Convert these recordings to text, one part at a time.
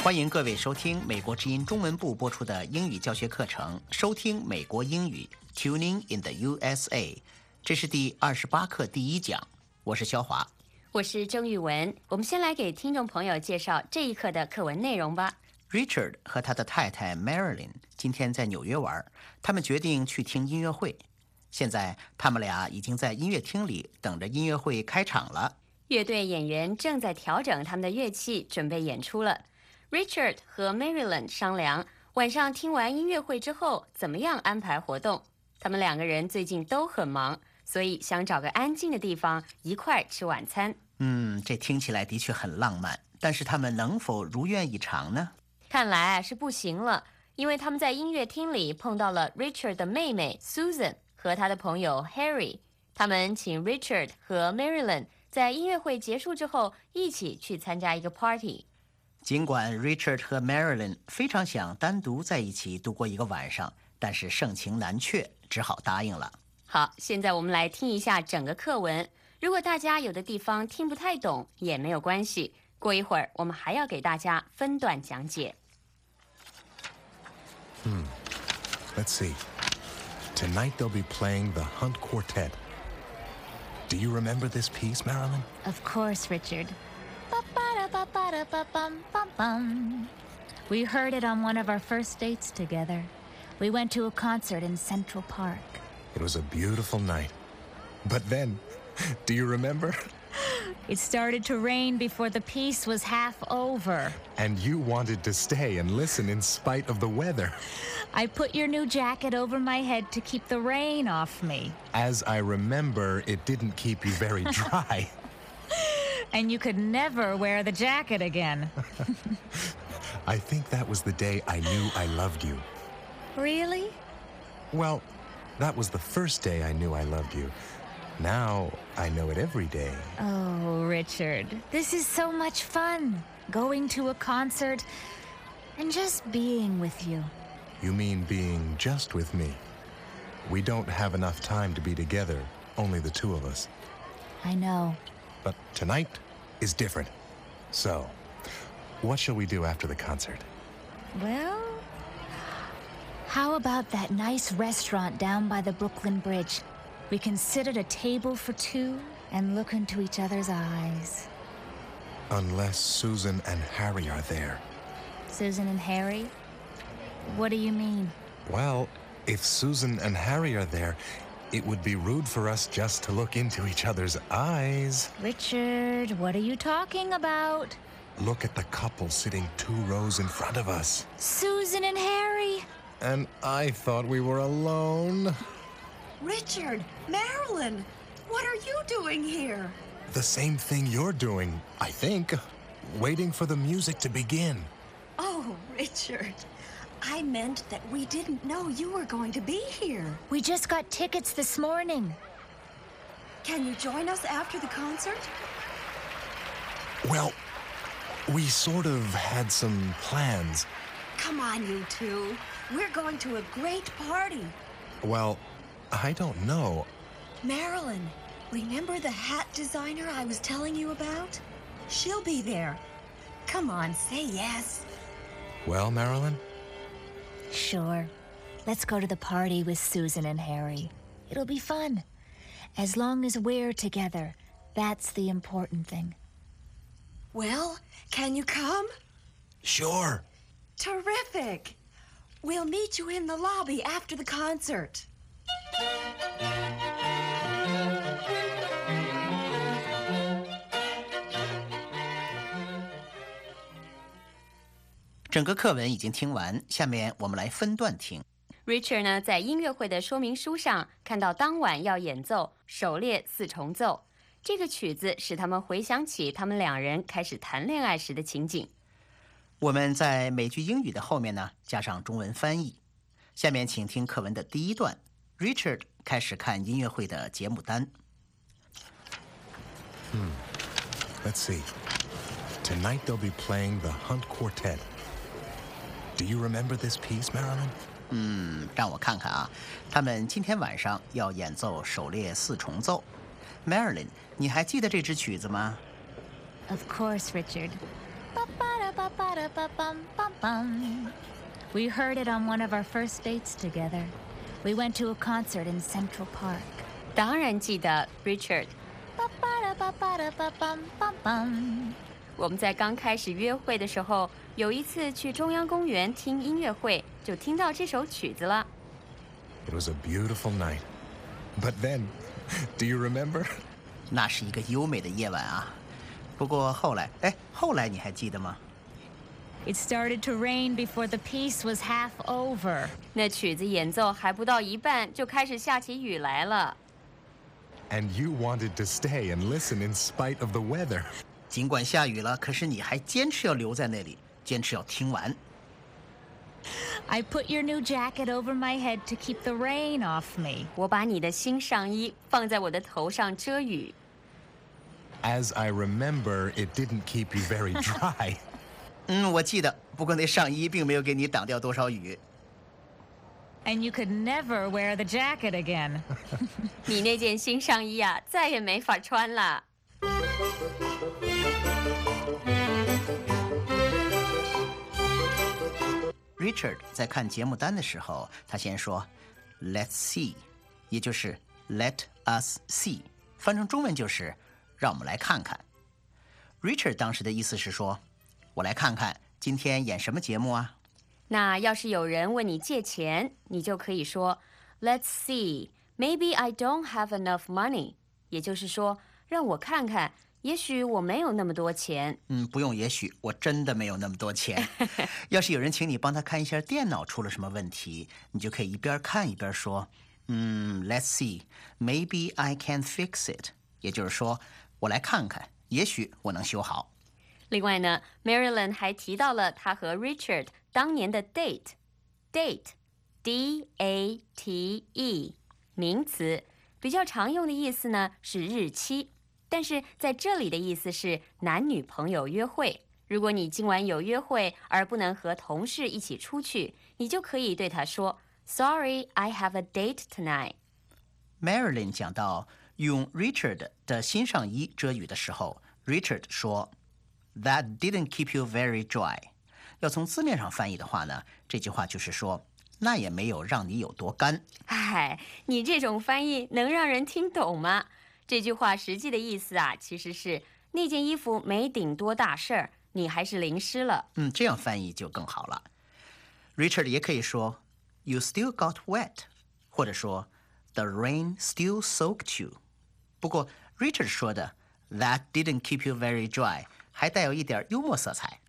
欢迎各位收听美国之音中文部播出的英语教学课程，收听美国英语 Tuning in the USA。这是第28课第1讲，我是肖华， 我是郑玉文。我们先来给听众朋友介绍这一课的课文内容吧。 Richard 和他的太太 Marilyn 今天在纽约玩，他们决定去听音乐会。现在他们俩已经在音乐厅里等着音乐会开场了。 乐队演员正在调整他们的乐器，准备演出了。Richard 和 Marilyn 商量，晚上听完音乐会之后怎么样安排活动。他们2个人最近都很忙，所以想找个安静的地方一块吃晚餐。 这听起来的确很浪漫，但是他们能否如愿以偿呢？ 看来是不行了，因为他们在音乐厅里碰到了 Richard 的妹妹 Susan 和他的朋友 Harry。他们请 Richard 和 Marilyn 在音乐会结束之后一起去参加一个 party。 尽管 Richard 和 Marilyn 非常想单独在一起度过一个晚上，但是盛情难却，只好答应了。 好，现在我们来听一下整个课文。如果大家有的地方听不太懂也没有关系，过一会儿我们还要给大家分段讲解。 Let's see. Tonight they'll be playing the Hunt Quartet. Do you remember this piece, Marilyn? Of course, Richard. Ba-ba-da-ba-ba-da-ba-bum-bum-bum. We heard it on one of our first dates together. We went to a concert in Central Park. It was a beautiful night. But then, do you remember? It started to rain before the piece was half over. And you wanted to stay and listen in spite of the weather. I put your new jacket over my head to keep the rain off me. As I remember, it didn't keep you very dry. And you could never wear the jacket again. I think that was the day I knew I loved you. Really? Well, that was the first day I knew I loved you. Now, I know it every day. Oh, Richard, this is so much fun. Going to a concert and just being with you. You mean being just with me? We don't have enough time to be together, only the two of us. I know. But tonight is different. So, what shall we do after the concert? Well, how about that nice restaurant down by the Brooklyn Bridge? We can sit at a table for 2 and look into each other's eyes. Unless Susan and Harry are there. Susan and Harry? What do you mean? Well, if Susan and Harry are there, it would be rude for us just to look into each other's eyes. Richard, what are you talking about? Look at the couple sitting 2 rows in front of us. Susan and Harry! And I thought we were alone. Richard, Marilyn, what are you doing here? The same thing you're doing, I think. Waiting for the music to begin. Oh, Richard, I meant that we didn't know you were going to be here. We just got tickets this morning. Can you join us after the concert? Well, we sort of had some plans. Come on, you two. We're going to a great party. Well, I don't know. Marilyn, remember the hat designer I was telling you about? She'll be there. Come on, say yes. Well, Marilyn? Sure. Let's go to the party with Susan and Harry. It'll be fun. As long as we're together, that's the important thing. Well, can you come? Sure. Terrific. We'll meet you in the lobby after the concert. 整个课文已经听完，下面我们来分段听。 Richard 呢，在音乐会的说明书上看到当晚要演奏狩猎4重奏，这个曲子使他们回想起他们2人开始谈恋爱时的情景。 我们在美句英语的后面呢，加上中文翻译。下面请听课文的第1段 ，Richard 开始看音乐会的节目单。 Let's see. Tonight they'll be playing the Hunt Quartet. Do you remember this piece, Marilyn? 让我看看啊，他们今天晚上要演奏狩猎4重奏。Marilyn，你还记得这支曲子吗？ Of course, Richard. Ba-ba-da-ba-ba-da-ba-bum-bum-bum. We heard it on one of our first dates together. We went to a concert in Central Park. 当然记得 Richard。 Ba-ba-da-ba-ba-da-ba-bum-bum-bum. 我们在刚开始约会的时候，有一次去中央公园听音乐会，就听到这首曲子了。 It was a beautiful night. But then, do you remember? 那是一个优美的夜晚啊。不过后来你还记得吗？ It started to rain before the piece was half over. 那曲子演奏还不到一半，就开始下起雨来了。 And you wanted to stay and listen in spite of the weather. 尽管下雨了，可是你还坚持要留在那里，坚持要听完。 I put your new jacket over my head to keep the rain off me. 我把你的新上衣放在我的头上遮雨。 As I remember, it didn't keep you very dry. 我记得，不过那上衣并没有给你挡掉多少雨。 And you could never wear the jacket again. 你那件新上衣啊，再也没法穿了。 Richard 在看节目单的时候，他先说 "Let's see"， 也就是 "Let us see"， 翻成中文就是"让我们来看看"。Richard 当时的意思是说，我来看看今天演什么节目啊？ 那要是有人问你借钱，你就可以说 "Let's see, maybe I don't have enough money"， 也就是说，让我看看，也许我没有那么多钱。 不用也许，我真的没有那么多钱。要是有人请你帮他看一下电脑出了什么问题，你就可以一边看一边说，"Let's see, maybe I can fix it"， 也就是说，我来看看，也许我能修好。 另外呢 ，Marilyn 还提到了他和 Richard 当年的 date，D-A-T-E， 名词，比较常用的意思呢是日期，但是在这里的意思是男女朋友约会。如果你今晚有约会而不能和同事一起出去，你就可以对他说 "Sorry, I have a date tonight." Marilyn 讲到用 Richard 的新上衣遮雨的时候 ，Richard 说 "That didn't keep you very dry"。要从字面上翻译的话呢，这句话就是说，那也没有让你有多干。 哎，你这种翻译能让人听懂吗？这句话实际的意思啊，其实是那件衣服没顶多大事儿，你还是淋湿了。 这样翻译就更好了。Richard 也可以说 "You still got wet"， 或者说 "The rain still soaked you"。不过 Richard 说的 "That didn't keep you very dry" 还带有一点幽默色彩。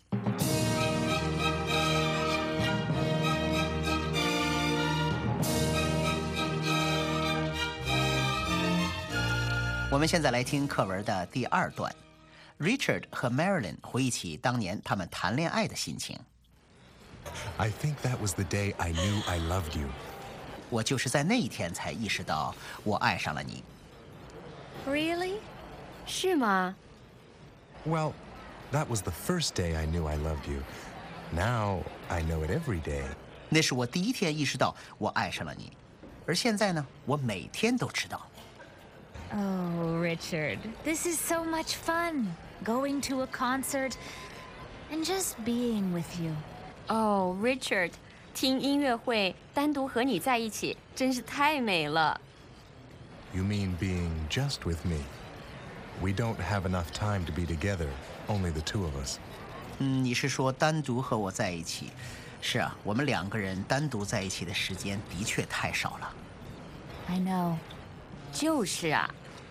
我们现在来听课文的第2段 ，Richard 和 Marilyn 回忆起当年他们谈恋爱的心情。 I think that was the day I knew I loved you. 我就是在那一天才意识到我爱上了你。 Really? 是吗？ Well, that was the first day I knew I loved you. Now I know it every day. 那是我第一天意识到我爱上了你，而现在呢，我每天都知道。 Oh, Richard, this is so much fun. Going to a concert and just being with you. 哦 ，Richard， 听音乐会，单独和你在一起，真是太美了。 You mean being just with me? We don't have enough time to be together, only the two of us. 你是说单独和我在一起？是啊，我们2个人单独在一起的时间的确太少了。 I know. 就是啊。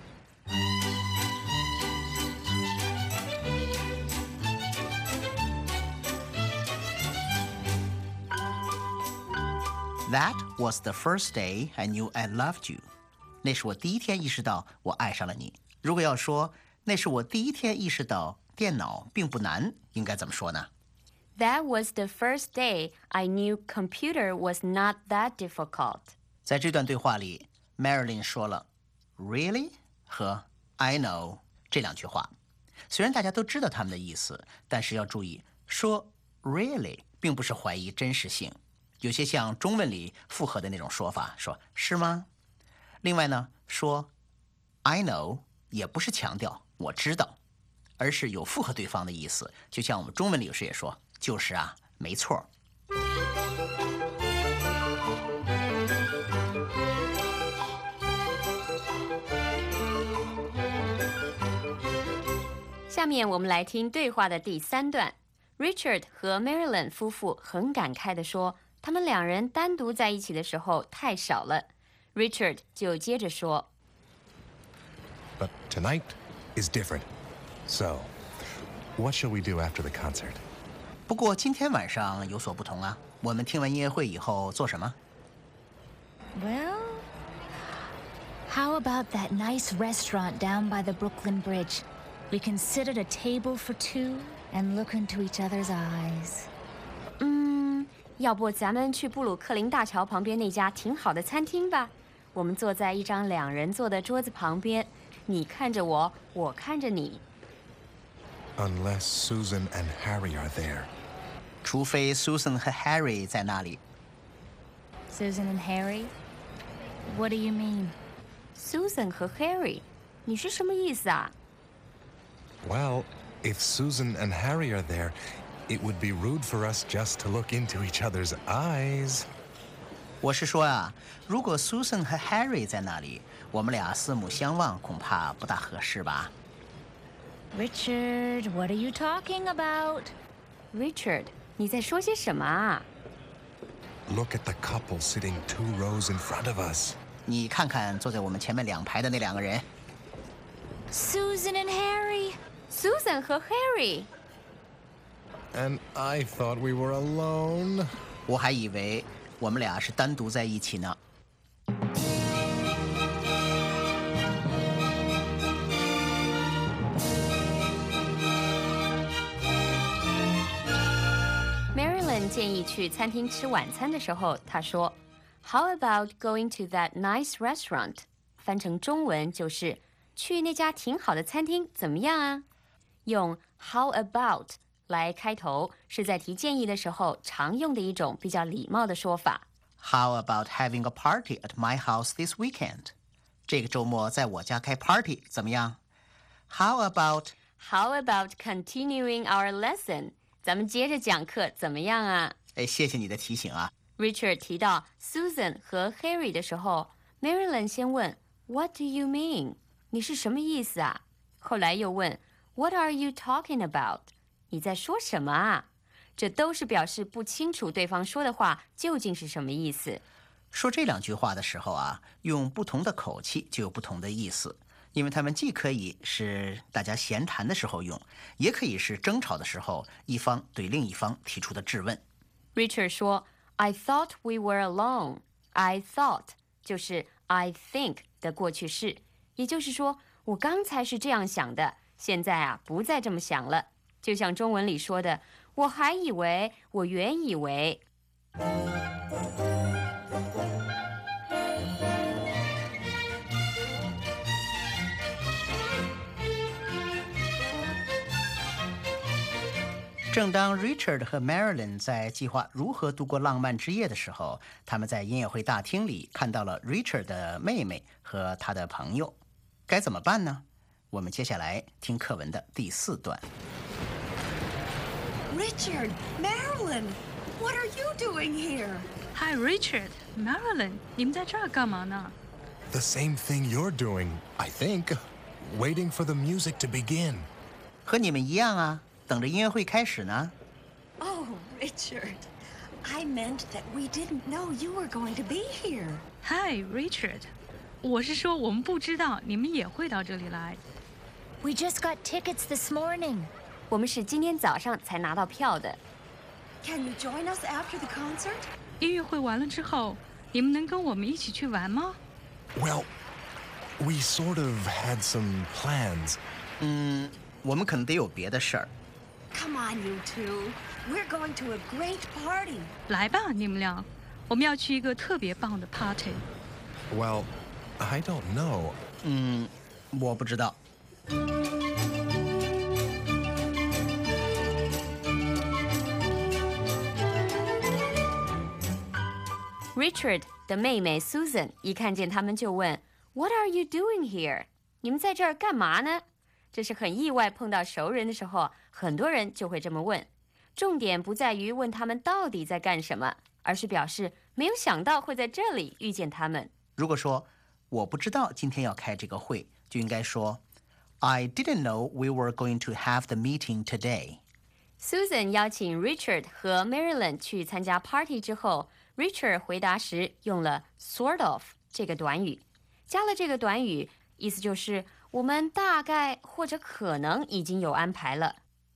That was the first day I knew I loved you. 那是我第一天意识到我爱上了你。如果要说那是我第一天意识到电脑并不难，应该怎么说呢？ That was the first day I knew computer was not that difficult. 在这段对话里 ，Marilyn 说了 "Really" 和 "I know" 这2句话。虽然大家都知道它们的意思，但是要注意，说 "Really" 并不是怀疑真实性，有些像中文里复合的那种说法，说是吗？另外呢，说 "I know" 也不是强调我知道， 而是有附和对方的意思。就像我们中文里有时也说，就是啊，没错。 下面我们来听对话的第3段。Richard 和 Marilyn 夫妇很感慨地说，他们两人单独在一起的时候太少了。Richard 就接着说 But tonight is different. So, what shall we do after the concert? 不过今天晚上有所不同啊，我们听完音乐会以后做什么？ Well, how about that nice restaurant down by the Brooklyn Bridge? We can sit at a table for two and look into each other's eyes. 要不咱们去布鲁克林大桥旁边那家挺好的餐厅吧？我们坐在一张2人坐的桌子旁边，你看着我，我看着你。 Unless Susan and Harry are there. 除非 Susan 和 Harry 在那里。 Susan and Harry? What do you mean? Susan 和 Harry， 你是什么意思啊？ Well, if Susan and Harry are there, it would be rude for us just to look into each other's eyes. 我是说啊，如果 Susan 和 Harry 在那里，我们俩四目相望，恐怕不大合适吧。 Richard, what are you talking about? Richard， 你在说些什么啊？ Look at the couple sitting 2 rows in front of us. 你看看坐在我们前面2排的那2个人。 Susan and Harry? Susan 和 Harry， And I thought we were alone. 我还以为我们俩是单独在一起呢。 Marilyn 建议去餐厅吃晚餐的时候，她说 How about going to that nice restaurant？ 翻成中文就是去那家挺好的餐厅怎么样啊？用 How about 来开头是在提建议的时候常用的一种比较礼貌的说法。 How about having a party at my house this weekend？ 这个周末在我家开 party 怎么样？ How about How about continuing our lesson？ 咱们接着讲课怎么样啊？ 谢谢你的提醒啊。 Richard 提到 Susan 和 Harry 的时候 Marilyn 先问 What do you mean？ 你是什么意思啊？后来又问 What are you talking about？ 你在说什么啊？这都是表示不清楚对方说的话究竟是什么意思。 说这2句话的时候啊，用不同的口气就有不同的意思，因为它们既可以是大家闲谈的时候用，也可以是争吵的时候一方对另一方提出的质问。 Richard 说 I thought we were alone。 I thought 就是 I think 的过去式，也就是说我刚才是这样想的，现在啊不再这么想了。就像中文里说的，我还以为，我原以为。 正当 Richard 和 Marilyn 在计划如何度过浪漫之夜的时候，他们在音乐会大厅里看到了 Richard 的妹妹和他的朋友。该怎么办呢？我们接下来听课文的第4段。 Richard, Marilyn, what are you doing here? Hi, Richard, Marilyn， 你们在这儿干嘛呢？ The same thing you're doing, I think. Waiting for the music to begin. 和你们一样啊，等着音乐会开始呢。 Oh, Richard, I meant that we didn't know you were going to be here. Hi, Richard， 我是说我们不知道你们也会到这里来。 We just got tickets this morning. 我们是今天早上才拿到票的。 Can you join us after the concert? 音乐会完了之后，你们能跟我们一起去玩吗？ Well, we sort of had some plans. 我们可能得有别的事儿。 Come on, you two. We're going to a great party. 来吧，你们俩，我们要去一个特别棒的 party。 Well, I don't know. 我不知道。 Richard 的妹妹 Susan 一看见他们就问 What are you doing here？ 你们在这儿干嘛呢？ 这是很意外碰到熟人的时候，很多人就会这么问。重点不在于问他们到底在干什么，而是表示没有想到会在这里遇见他们。 如果说我不知道今天要开这个会，就应该说 I didn't know we were going to have the meeting today. Susan 邀请 Richard 和 Marilyn 去参加 party 之后， Richard 回答时用了 sort of 这个短语。加了这个短语，意思就是我们大概或者可能已经有安排了。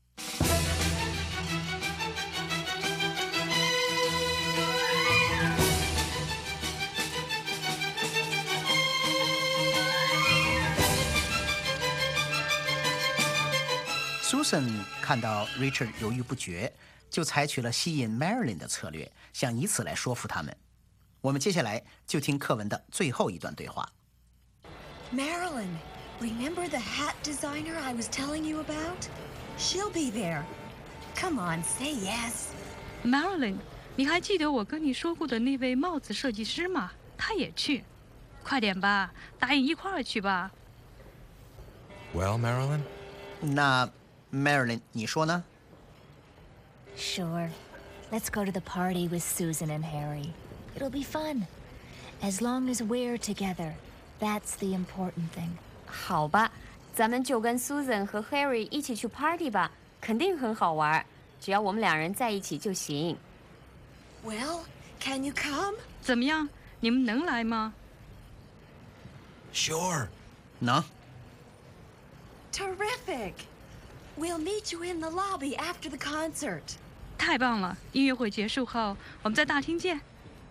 Susan 看到 Richard 犹豫不决，就采取了吸引 Marilyn 的策略，想以此来说服他们。我们接下来就听课文的最后一段对话。 Marilyn, remember the hat designer I was telling you about? She'll be there. Come on, say yes. Marilyn， 你还记得我跟你说过的那位帽子设计师吗？他也去。快点吧，答应一块儿去吧。 Well, Marilyn? 那 Marilyn 你说呢？ Sure. Let's go to the party with Susan and Harry. It'll be fun. As long as we're together, that's the important thing. 好吧，咱们就跟 Susan 和 Harry 一起去 party 吧，肯定很好玩。只要我们两人在一起就行。 Well, can you come? 怎么样？你们能来吗？ Sure. 能。 Terrific. We'll meet you in the lobby after the concert. 太棒了！音乐会结束后，我们在大厅见。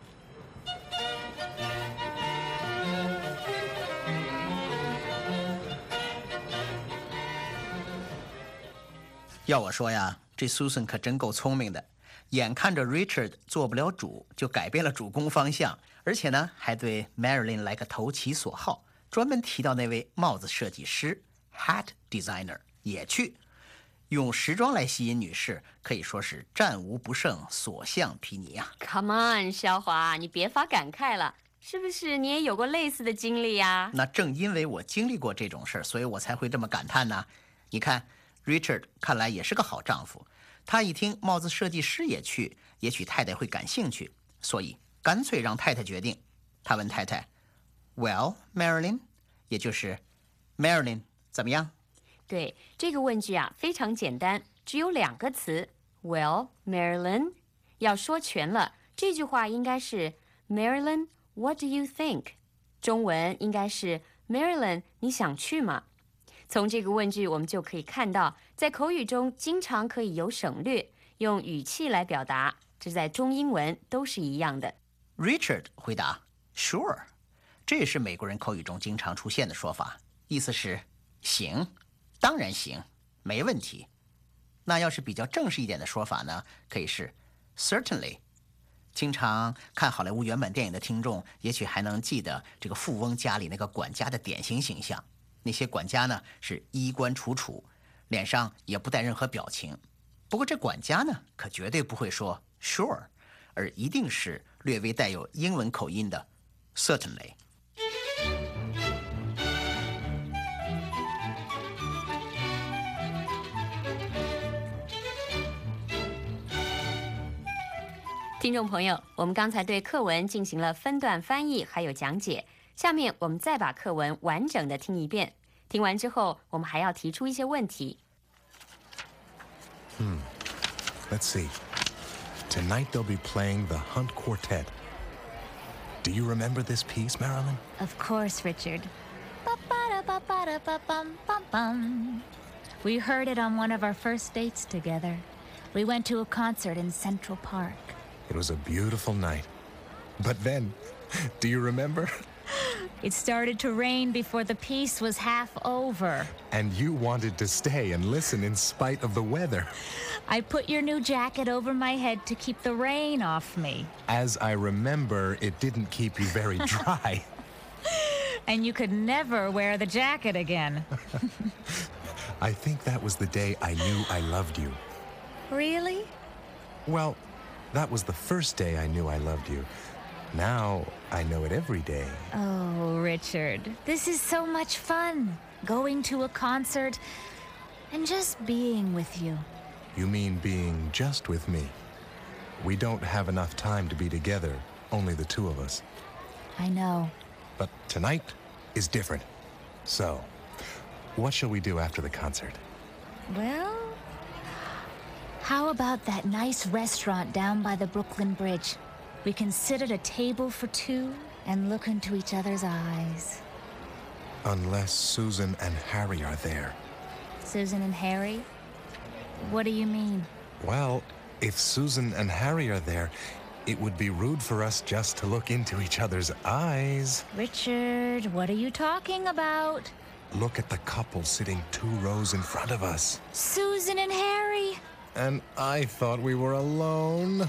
要我说呀，这 Susan 可真够聪明的，眼看着 Richard 做不了主，就改变了主攻方向，而且呢，还对 Marilyn 来个投其所好，专门提到那位帽子设计师 hat designer 也去。用时装来吸引女士，可以说是战无不胜，所向披靡啊。 Come on， 肖华，你别发感慨了，是不是你也有过类似的经历呀？ 那正因为我经历过这种事儿，所以我才会这么感叹呢。你看 Richard 看来也是个好丈夫，他一听帽子设计师也去，也许太太会感兴趣，所以干脆让太太决定。他问太太 Well, Marilyn， 也就是 Marilyn 怎么样？ 对，这个问句啊非常简单，只有2个词 Well, Marilyn。 要说全了，这句话应该是 Marilyn, what do you think？ 中文应该是 Marilyn， 你想去吗？从这个问句我们就可以看到，在口语中经常可以有省略，用语气来表达，这在中英文都是一样的。 Richard 回答 Sure， 这也是美国人口语中经常出现的说法，意思是行，当然行，没问题。那要是比较正式一点的说法呢，可以是 Certainly。 经常看好莱坞原版电影的听众也许还能记得这个富翁家里那个管家的典型形象，那些管家呢是衣冠楚楚，脸上也不带任何表情。不过这管家呢可绝对不会说 Sure， 而一定是略微带有英文口音的 Certainly。 听众朋友，我们刚才对课文进行了分段翻译还有讲解，下面我们再把课文完整的听一遍。听完之后，我们还要提出一些问题。 Let's see. Tonight they'll be playing the Hunt Quartet. Do you remember this piece, Marilyn? Of course, Richard. Ba-ba-da-ba-ba-da-ba-bum-bum-bum. We heard it on one of our first dates together. We went to a concert in Central Park. It was a beautiful night. But then, do you remember? It started to rain before the piece was half over. And you wanted to stay and listen in spite of the weather. I put your new jacket over my head to keep the rain off me. As I remember, it didn't keep you very dry. And you could never wear the jacket again. I think that was the day I knew I loved you. Really? Well, that was the first day I knew I loved you. Now I know it every day. Oh, Richard, this is so much fun. going to a concert, and just being with you. You mean being just with me? We don't have enough time to be together, only the two of us. I know. But tonight is different. So, what shall we do after the concert? Well, how about that nice restaurant down by the Brooklyn Bridge? We can sit at a table for two and look into each other's eyes. Unless Susan and Harry are there. Susan and Harry? What do you mean? Well, if Susan and Harry are there, it would be rude for us just to look into each other's eyes. Richard, what are you talking about? Look at the couple sitting 2 rows in front of us. Susan and Harry! And I thought we were alone.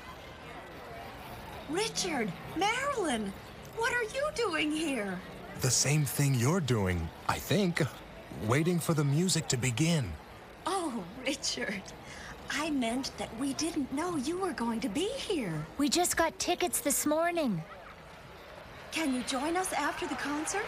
Richard, Marilyn, what are you doing here? The same thing you're doing, I think. Waiting for the music to begin. Oh, Richard, I meant that we didn't know you were going to be here. We just got tickets this morning. Can you join us after the concert?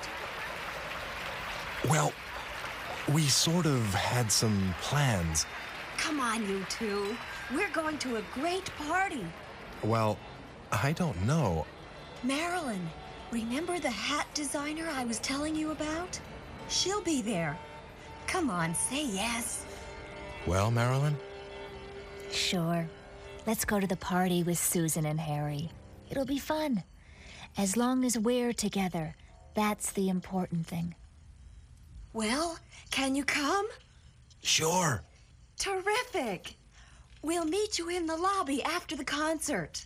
Well, we sort of had some plans. Come on, you two. We're going to a great party. Well, I don't know. Marilyn, remember the hat designer I was telling you about? She'll be there. Come on, say yes. Well, Marilyn? Sure. Let's go to the party with Susan and Harry. It'll be fun. As long as we're together, that's the important thing. Well, can you come? Sure. Terrific. We'll meet you in the lobby after the concert.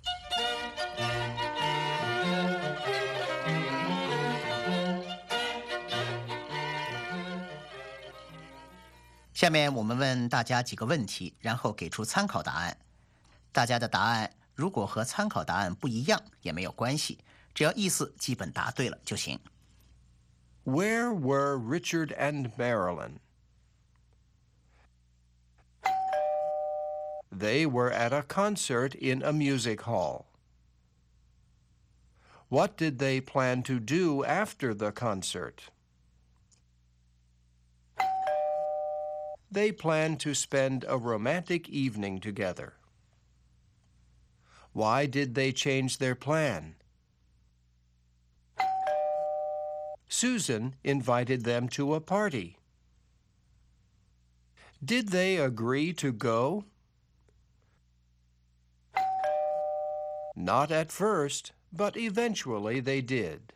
下面我们问大家几个问题，然后给出参考答案。大家的答案如果和参考答案不一样也没有关系，只要意思基本答对了就行。 Where were Richard and Marilyn? They were at a concert in a music hall. What did they plan to do after the concert? They planned to spend a romantic evening together. Why did they change their plan? Susan invited them to a party. Did they agree to go? Not at first, but eventually they did.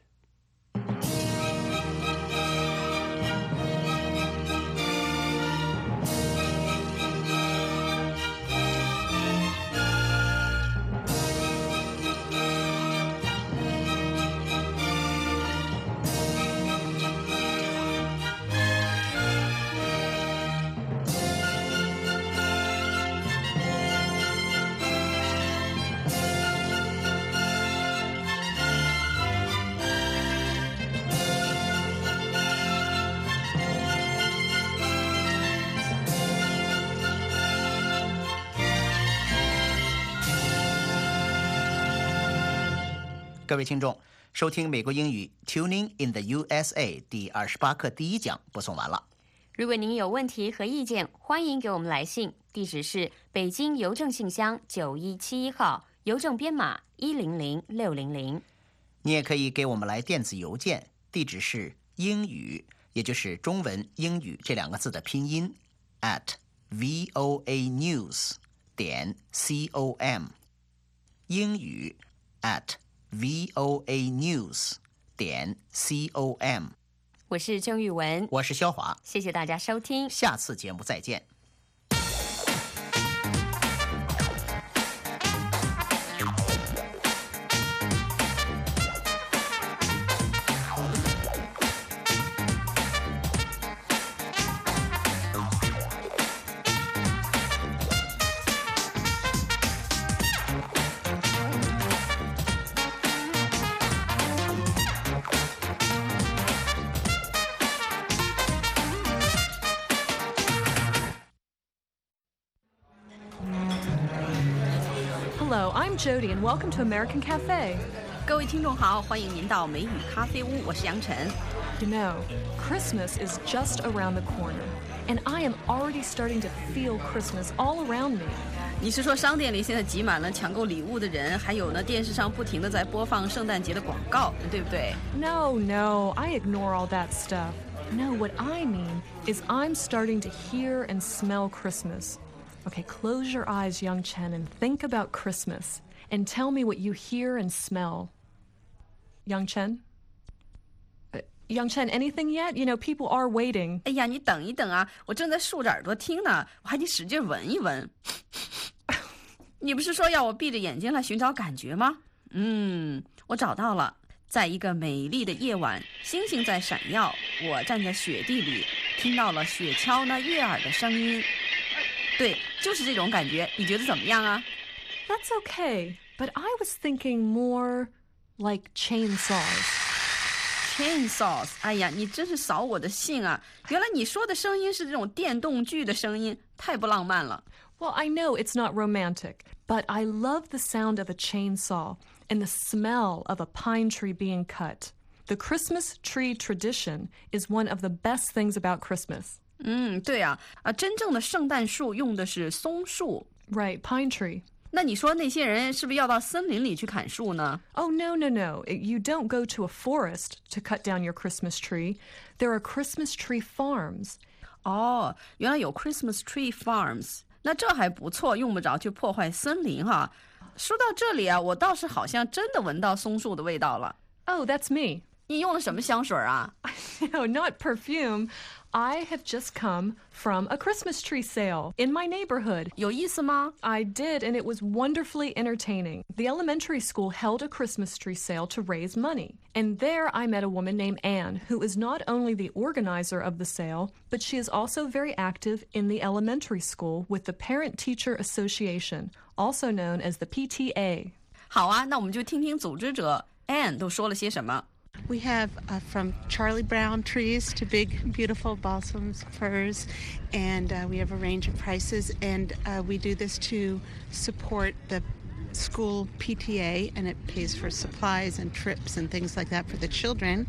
各位听众，收听美国英语 Tuning in the USA 第28课第1讲播送完了。 如果您有问题和意见，欢迎给我们来信，地址是北京邮政信箱9171号，邮政编码100600。 你也可以给我们来电子邮件，地址是英语，也就是中文英语这2个字的拼音 @voanews.com， 英语 @voanews.com。 我是郑玉文， 我是肖华， 谢谢大家收听， 下次节目再见。 Hello, I'm Jody, and welcome to American Cafe. 各位听众好，欢迎您到美语咖啡屋，我是杨晨。 You know, Christmas is just around the corner, and I am already starting to feel Christmas all around me. 你是说商店里现在挤满了抢购礼物的人，还有呢电视上不停地在播放圣诞节的广告，对不对？ No, I ignore all that stuff. No, what I mean is I'm starting to hear and smell Christmas. Okay, close your eyes, Young Chen, and think about Christmas, and tell me what you hear and smell. Young Chen? Young Chen, anything yet? You know, people are waiting. 哎呀，你等一等啊，我正在竖着耳朵听呢，我还得使劲闻一闻。你不是说要我闭着眼睛来寻找感觉吗？我找到了。在一个美丽的夜晚，星星在闪耀，我站在雪地里，听到了雪橇那悦耳的声音。对，就是这种感觉，你觉得怎么样啊？ That's okay, but I was thinking more like chainsaws.Chainsaws， 哎呀，你真是扫我的兴啊！原来你说的声音是这种电动锯的声音，太不浪漫了。 Well, I know it's not romantic, but I love the sound of a chainsaw and the smell of a pine tree being cut. The Christmas tree tradition is one of the best things about Christmas. 对啊，真正的圣诞树用的是松树。 Right, pine tree. 那你说那些人是不是要到森林里去砍树呢？ Oh, no. You don't go to a forest to cut down your Christmas tree. There are Christmas tree farms. 哦，原来有 Christmas tree farms， 那这还不错，用不着去破坏森林哈。说到这里啊，我倒是好像真的闻到松树的味道了。 Oh, that's me. 你用了什么香水啊？ No, not perfume.I have just come from a Christmas tree sale in my neighborhood. 有意思吗？ I did, and it was wonderfully entertaining. The elementary school held a Christmas tree sale to raise money. And there I met a woman named Anne, who is not only the organizer of the sale, but she is also very active in the elementary school with the Parent-Teacher Association, also known as the PTA. 好啊，那我们就听听组织者 Anne 都说了些什么。 We have from Charlie Brown trees to big, beautiful balsams, firs, and we have a range of prices. And we do this to support the school PTA, and it pays for supplies and trips and things like that for the children.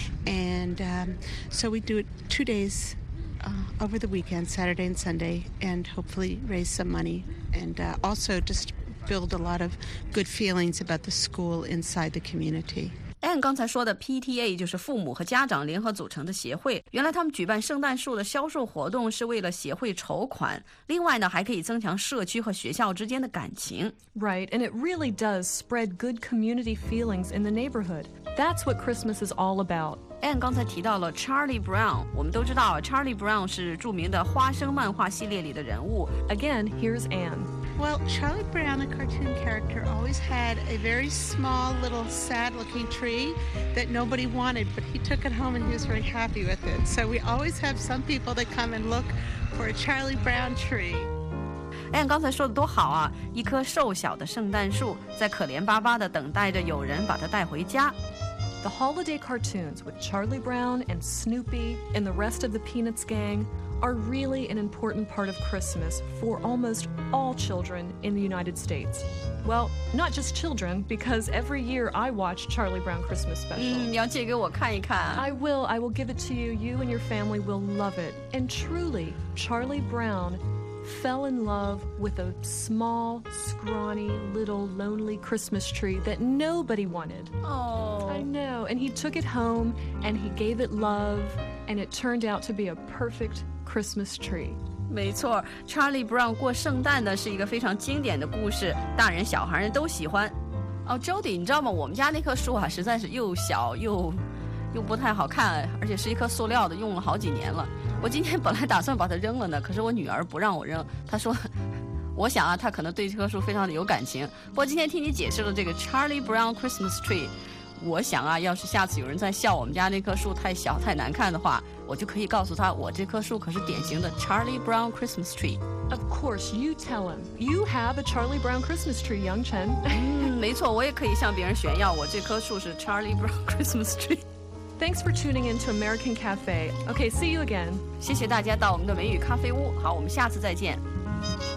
And so we do it 2 days over the weekend, Saturday and Sunday, and hopefully raise some money. And also just build a lot of good feelings about the school inside the community. Anne 刚才说的 PTA 就是父母和家长联合组成的协会，原来他们举办圣诞树的销售活动是为了协会筹款，另外呢还可以增强社区和学校之间的感情。 Right, and it really does spread good community feelings in the neighborhood. That's what Christmas is all about. Anne 刚才提到了 Charlie Brown， 我们都知道 Charlie Brown 是著名的花生漫画系列里的人物。 Again, here's Anne.Well, Charlie Brown, the cartoon character, always had a very small, little, sad-looking tree that nobody wanted, but he took it home and he was very happy with it. So we always have some people that come and look for a Charlie Brown tree. Anne 刚才说的多好啊！一棵瘦小的圣诞树，在可怜巴巴地等待着有人把它带回家。 The holiday cartoons with Charlie Brown and Snoopy and the rest of the Peanuts gang are really an important part of Christmas for almost all children in the United States. Well, not just children, because every year I watch Charlie Brown Christmas Special. 你要借给我看一看。 I will give it to you. You and your family will love it. And truly, Charlie Brown fell in love with a small, scrawny, little, lonely Christmas tree that nobody wanted. Oh. I know. And he took it home and he gave it love, and it turned out to be a perfect Christmas tree. 没错 Charlie Brown 过圣诞呢是一个非常经典的故事，大人小孩人都喜欢。哦 Jody 你知道吗，我们家那棵树啊实在是又小又不太好看，而且是一棵塑料的，用了好几年了。我今天本来打算把它扔了呢，可是我女儿不让我扔，她说我想啊她可能对这棵树非常的有感情。不过今天听你解释了这个 Charlie Brown Christmas Tree， 我想啊要是下次有人在笑我们家那棵树太小太难看的话，我就可以告诉他我这棵树可是典型的 Charlie Brown Christmas Tree。 Of course, you tell him. You have a Charlie Brown Christmas tree, Young Chen. 没错，我也可以向别人炫耀我这棵树是 Charlie Brown Christmas Tree。 Thanks for tuning in to American Cafe. Okay, see you again. 谢谢大家到我们的美语咖啡屋。好，我们下次再见。